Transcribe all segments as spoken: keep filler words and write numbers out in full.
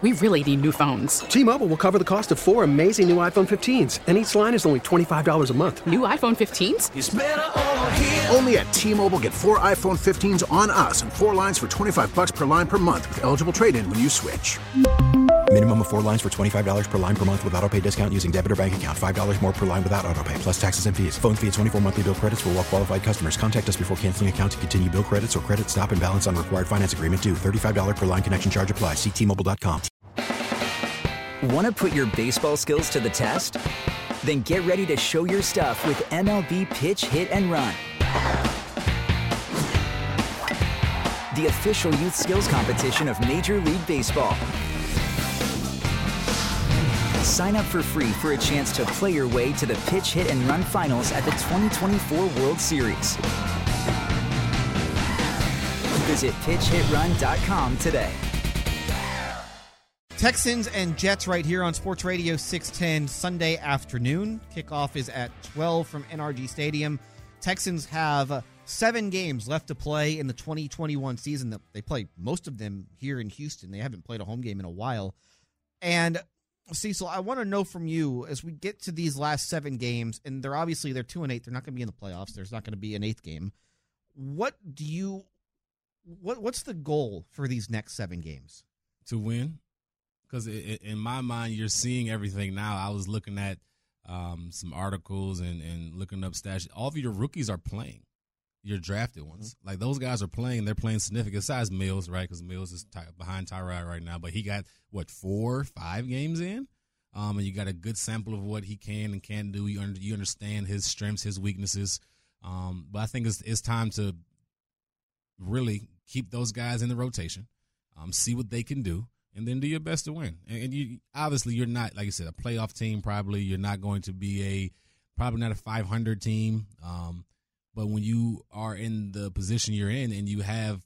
We really need new phones. T-Mobile will cover the cost of four amazing new iPhone fifteens, and each line is only twenty-five dollars a month. New iPhone fifteens? It's better over here. Only at T-Mobile, get four iPhone fifteens on us and four lines for twenty-five dollars per line per month with eligible trade-in when you switch. Minimum of four lines for twenty-five dollars per line per month with autopay discount using debit or bank account. five dollars more per line without autopay, plus taxes and fees. Phone fee at twenty-four monthly bill credits for well-qualified customers. Contact us before canceling account to continue bill credits or credit stop and balance on required finance agreement due. thirty-five dollars per line connection charge applies. See T Mobile dot com. Want to put your baseball skills to the test? Then get ready to show your stuff with M L B Pitch, Hit, and Run. The official youth skills competition of Major League Baseball. Sign up for free for a chance to play your way to the Pitch, Hit, and Run finals at the twenty twenty-four World Series. Visit pitch hit run dot com today. Texans and Jets right here on Sports Radio six ten Sunday afternoon. Kickoff is at twelve from N R G Stadium. Texans have seven games left to play in the twenty twenty-one season. They play most of them here in Houston. They haven't played a home game in a while. And Cecil, I want to know from you as we get to these last seven games, and they're obviously they're two and eight. They're not going to be in the playoffs. There's not going to be an eighth game. What do you? What what's the goal for these next seven games? To win, because in my mind, you're seeing everything now. I was looking at um, some articles and, and looking up stats. All of your rookies are playing. Your drafted ones, mm-hmm. like those guys are playing. They're playing significant. Besides Mills, right? Because Mills is ty- behind Tyrod right now, but he got what four, five games in, um, and you got a good sample of what he can and can't do. You, under, you understand his strengths, his weaknesses. Um, but I think it's it's time to really keep those guys in the rotation, um, see what they can do, and then do your best to win. And, and you obviously you're not, like you said, a playoff team. Probably you're not going to be a probably not a five hundred team. Um, But when you are in the position you're in and you have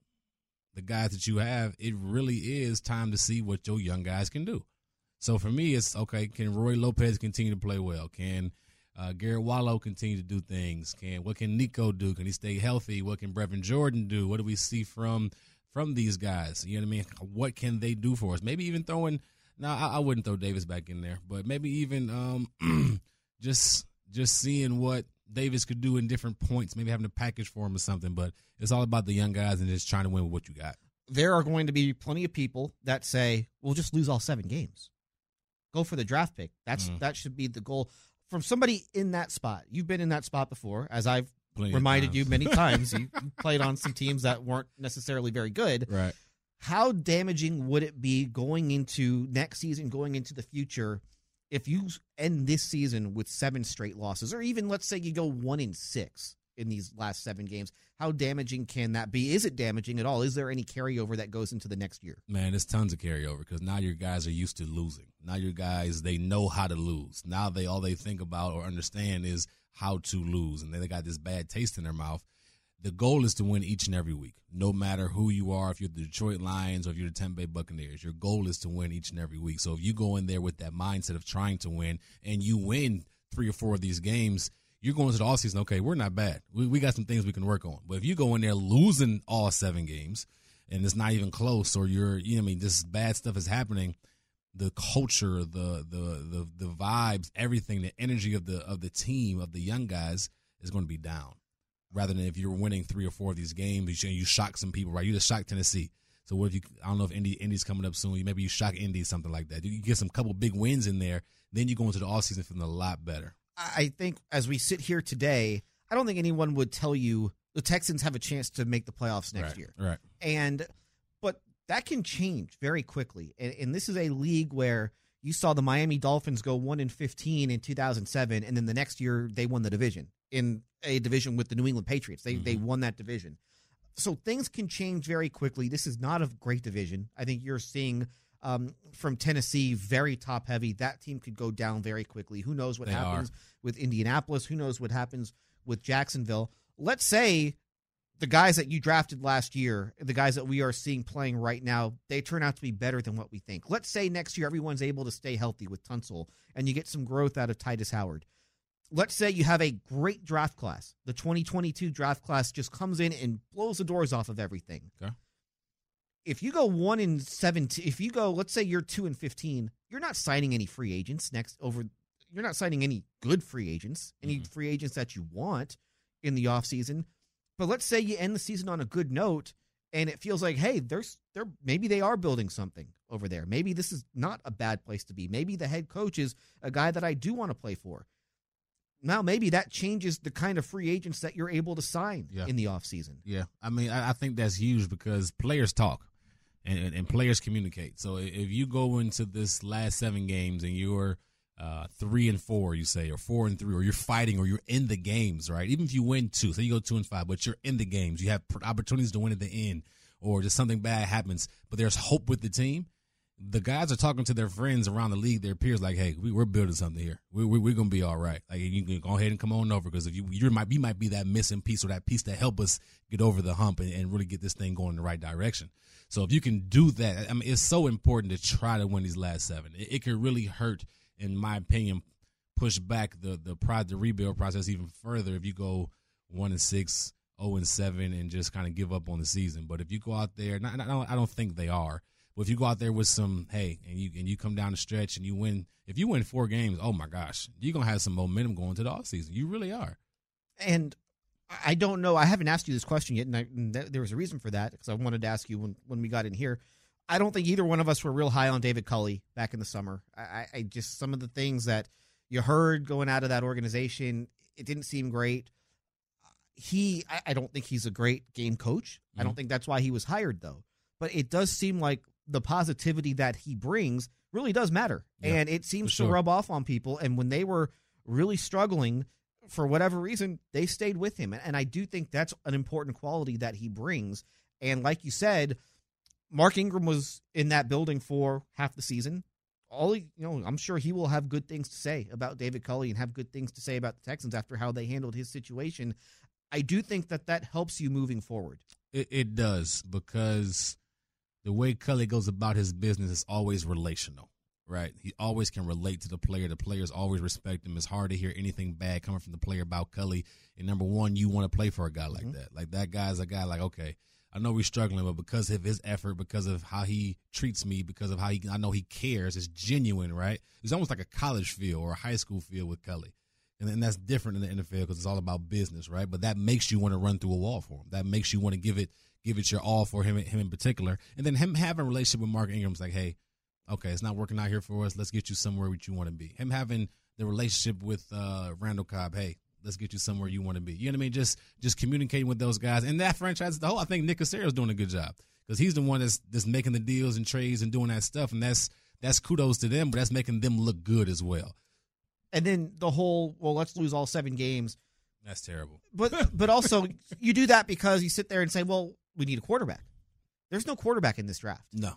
the guys that you have, it really is time to see what your young guys can do. So for me, it's, okay, can Roy Lopez continue to play well? Can uh, Garrett Wallow continue to do things? Can What can Nico do? Can he stay healthy? What can Brevin Jordan do? What do we see from from these guys? You know what I mean? What can they do for us? Maybe even throwing – no, I, I wouldn't throw Davis back in there, but maybe even um, just just seeing what – Davis could do in different points, maybe having a package for him or something, but it's all about the young guys and just trying to win with what you got. There are going to be plenty of people that say, we'll just lose all seven games. Go for the draft pick. That's mm. That should be the goal. From somebody in that spot, you've been in that spot before, as I've plenty reminded you many times. You played on some teams that weren't necessarily very good. Right. How damaging would it be going into next season, going into the future, if you end this season with seven straight losses, or even let's say you go one in six in these last seven games, how damaging can that be? Is it damaging at all? Is there any carryover that goes into the next year? Man, there's tons of carryover because now your guys are used to losing. Now your guys, they know how to lose. Now they all they think about or understand is how to lose, and then they got this bad taste in their mouth. The goal is to win each and every week, no matter who you are, if you're the Detroit Lions or if you're the Tampa Bay Buccaneers. Your goal is to win each and every week. So if you go in there with that mindset of trying to win and you win three or four of these games, you're going to the offseason, okay, we're not bad. We, we got some things we can work on. But if you go in there losing all seven games and it's not even close, or you're, you know what I mean, this bad stuff is happening, the culture, the the the the vibes, everything, the energy of the of the team, of the young guys is going to be down. Rather than if you're winning three or four of these games, you, you shock some people, right? You just shocked Tennessee. So what if you, I don't know if Indy, Indy's coming up soon. Maybe you shock Indy, something like that. You get some couple big wins in there, then you go into the offseason feeling a lot better. I think as we sit here today, I don't think anyone would tell you the Texans have a chance to make the playoffs next right, year. Right. And, but that can change very quickly. And, and this is a league where you saw the Miami Dolphins go one and fifteen in two thousand seven, and then the next year they won the division in a division with the New England Patriots. They mm-hmm. they won that division. So things can change very quickly. This is not a great division. I think you're seeing um, from Tennessee very top heavy. That team could go down very quickly. Who knows what they happens are. with Indianapolis? Who knows what happens with Jacksonville? Let's say the guys that you drafted last year, the guys that we are seeing playing right now, they turn out to be better than what we think. Let's say next year everyone's able to stay healthy with Tunsil and you get some growth out of Titus Howard. Let's say you have a great draft class. The twenty twenty-two draft class just comes in and blows the doors off of everything. Okay. if you go one and seventeen, if you go, let's say you're two and fifteen, you're not signing any free agents next over. You're not signing any good free agents, any mm-hmm. free agents that you want in the offseason. But let's say you end the season on a good note, and it feels like, hey, there's there maybe they are building something over there. Maybe this is not a bad place to be. Maybe the head coach is a guy that I do want to play for. Now, maybe that changes the kind of free agents that you're able to sign yeah. in the offseason. Yeah, I mean, I, I think that's huge because players talk and, and, and players communicate. So if you go into this last seven games and you're uh, three and four, you say, or four and three, or you're fighting, or you're in the games, right? Even if you win two, say you go two and five, but you're in the games, you have opportunities to win at the end, or just something bad happens, but there's hope with the team. The guys are talking to their friends around the league, their peers, like, "Hey, we, we're building something here. We, we, we're gonna be all right. Like, you can go ahead and come on over because if you you might you might be that missing piece or that piece that help us get over the hump and, and really get this thing going in the right direction. So if you can do that, I mean, it's so important to try to win these last seven. It, it could really hurt, in my opinion, push back the the pride the rebuild process even further if you go one and six, zero and seven, and just kind of give up on the season. But if you go out there, not, I don't I don't think they are. But if you go out there with some, hey, and you and you come down the stretch and you win, if you win four games, oh, my gosh, you're going to have some momentum going to the offseason. You really are. And I don't know. I haven't asked you this question yet, and, I, and th- there was a reason for that because I wanted to ask you when, when we got in here. I don't think either one of us were real high on David Culley back in the summer. I, I just some of the things that you heard going out of that organization, it didn't seem great. He, I, I don't think he's a great game coach. Mm-hmm. I don't think that's why he was hired, though. But it does seem like the positivity that he brings really does matter. Yeah, and it seems sure. to rub off on people. And when they were really struggling, for whatever reason, they stayed with him. And I do think that's an important quality that he brings. And like you said, Mark Ingram was in that building for half the season. All you know, I'm sure he will have good things to say about David Culley and have good things to say about the Texans after how they handled his situation. I do think that that helps you moving forward. It, it does, because the way Culley goes about his business is always relational, right? He always can relate to the player. The players always respect him. It's hard to hear anything bad coming from the player about Culley. And number one, you want to play for a guy like mm-hmm. that. Like, that guy's a guy like, okay, I know we're struggling, but because of his effort, because of how he treats me, because of how he, I know he cares, it's genuine, right? It's almost like a college feel or a high school feel with Culley. And, and that's different in the N F L because it's all about business, right? But that makes you want to run through a wall for him. That makes you want to give it give it your all for him, him in particular. And then him having a relationship with Mark Ingram's like, hey, okay, it's not working out here for us. Let's get you somewhere which you want to be. Him having the relationship with uh, Randall Cobb, hey, let's get you somewhere you want to be. You know what I mean? Just just communicating with those guys. And that franchise as a whole, I think Nick Caserio's doing a good job because he's the one that's, that's making the deals and trades and doing that stuff. And that's that's kudos to them, but that's making them look good as well. And then the whole, well, let's lose all seven games. That's terrible. But but also, you do that because you sit there and say, well, we need a quarterback. There's no quarterback in this draft. No.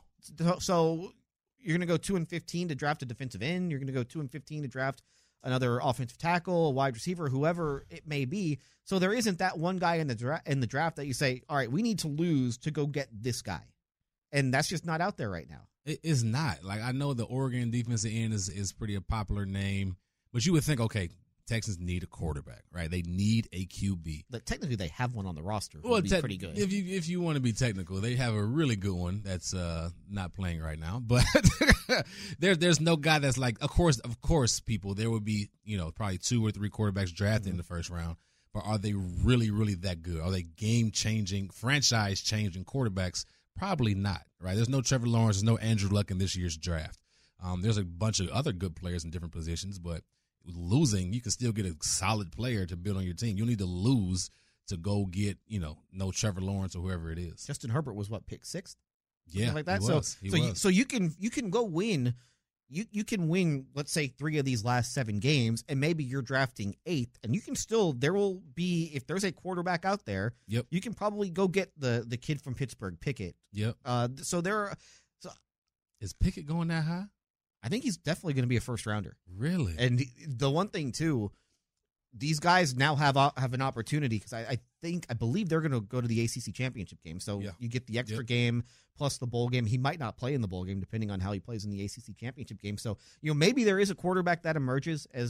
So you're going to go two and fifteen to draft a defensive end. You're going to go two and fifteen to draft another offensive tackle, a wide receiver, whoever it may be. So there isn't that one guy in the dra- in the draft that you say, all right, we need to lose to go get this guy. And that's just not out there right now. It is not. Like, I know the Oregon defensive end is, is pretty a popular name. But you would think, okay, Texans need a quarterback, right? They need a Q B. But technically, they have one on the roster. Who well, would be te- pretty good. If you if you want to be technical, they have a really good one that's uh, not playing right now. But there's there's no guy that's like, of course, of course, people. There would be, you know, probably two or three quarterbacks drafted mm-hmm. in the first round. But are they really, really that good? Are they game changing, franchise changing quarterbacks? Probably not, right? There's no Trevor Lawrence, there's no Andrew Luck in this year's draft. Um, there's a bunch of other good players in different positions, but losing, you can still get a solid player to build on your team. You need to lose to go get, you know, no Trevor Lawrence or whoever it is. Justin Herbert was what, pick sixth? Yeah, Something like that. He so was. He so was. you, so you can you can go win. You you can win, let's say, three of these last seven games, and maybe you're drafting eighth, and you can still, there will be, if there's a quarterback out there, yep. you can probably go get the the kid from Pittsburgh, Pickett. Yep. Uh, so there are, so is Pickett going that high? I think he's definitely going to be a first rounder. Really? And the one thing too, these guys now have have an opportunity because I, I think I believe they're going to go to the A C C championship game. So yeah. you get the extra yep. game plus the bowl game. He might not play in the bowl game depending on how he plays in the A C C championship game. So you know maybe there is a quarterback that emerges as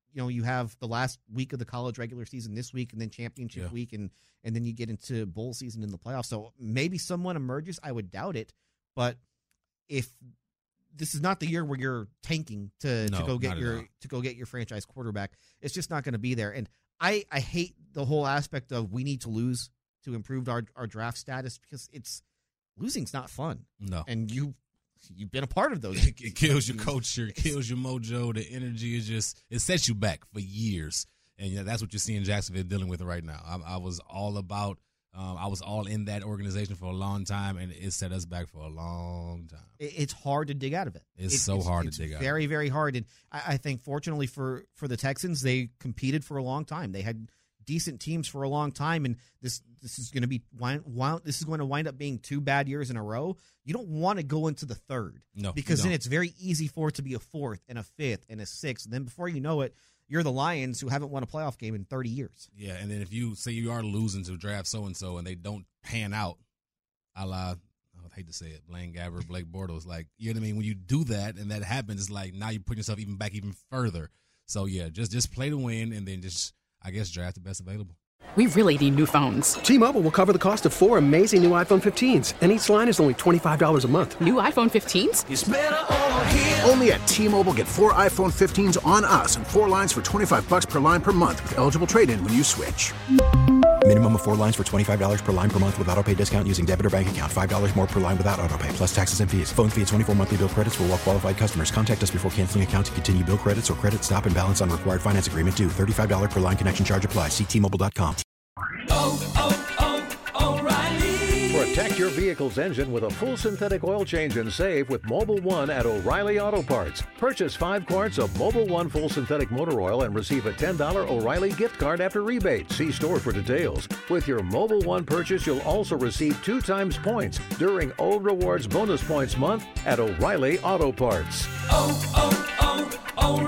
you know, you have the last week of the college regular season this week, and then championship Yeah. week, and and then you get into bowl season in the playoffs. So maybe someone emerges. I would doubt it, but if this is not the year where you're tanking to, No, to go get not at your all. to go get your franchise quarterback, it's just not going to be there. And I, I hate the whole aspect of we need to lose to improve our, our draft status, because it's losing's not fun. No. And you you've been a part of those. It kills your culture, it kills your mojo. The energy is just, it sets you back for years. And yeah, that's what you're seeing Jacksonville dealing with right now. I, I was all about, um, I was all in that organization for a long time, and it set us back for a long time. It- It's hard to dig out of it. It's It- so hard to it's dig out. Very, very hard. And I, I think, fortunately for, for the Texans, they competed for a long time. They had decent teams for a long time, and this this is going to be wind, wind, this is going to wind up being two bad years in a row. You don't want to go into the third, No, you because then don't. it's very easy for it to be a fourth and a fifth and a sixth, and then before you know it, you're the Lions, who haven't won a playoff game in thirty years. Yeah, and then if you say you are losing to draft so-and-so and they don't pan out, a la, I would hate to say it, Blaine Gabbert, Blake Bortles, like, you know what I mean? When you do that and that happens, it's like now you're putting yourself even back even further. So, yeah, just just play to win, and then just, I guess, draft the best available. We really need new phones. T-Mobile will cover the cost of four amazing new iPhone fifteens, and each line is only twenty-five dollars a month. New iPhone fifteens? Only at T-Mobile, get four iPhone fifteens on us and four lines for twenty-five bucks per line per month with eligible trade-in when you switch. Minimum of four lines for twenty-five dollars per line per month with auto pay discount using debit or bank account. five dollars more per line without auto pay, plus taxes and fees. Phone fee at twenty-four monthly bill credits for well-qualified customers. Contact us before canceling account to continue bill credits or credit stop and balance on required finance agreement due. thirty-five dollars per line connection charge applies. See T Mobile dot com. Protect your vehicle's engine with a full synthetic oil change and save with Mobile One at O'Reilly Auto Parts. Purchase five quarts of Mobile One full synthetic motor oil and receive a ten dollars O'Reilly gift card after rebate. See store for details. With your Mobile One purchase, you'll also receive two times points during O Rewards Bonus Points Month at O'Reilly Auto Parts. Oh,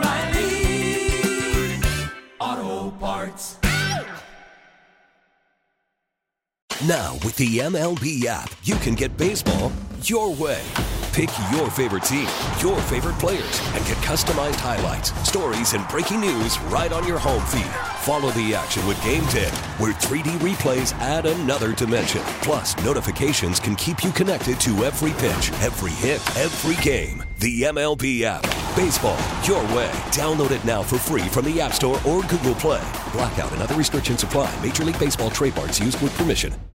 oh, oh, O'Reilly Auto Parts. Now, with the M L B app, you can get baseball your way. Pick your favorite team, your favorite players, and get customized highlights, stories, and breaking news right on your home feed. Follow the action with Game ten, where three D replays add another dimension. Plus, notifications can keep you connected to every pitch, every hit, every game. The M L B app. Baseball your way. Download it now for free from the App Store or Google Play. Blackout and other restrictions apply. Major League Baseball trademarks used with permission.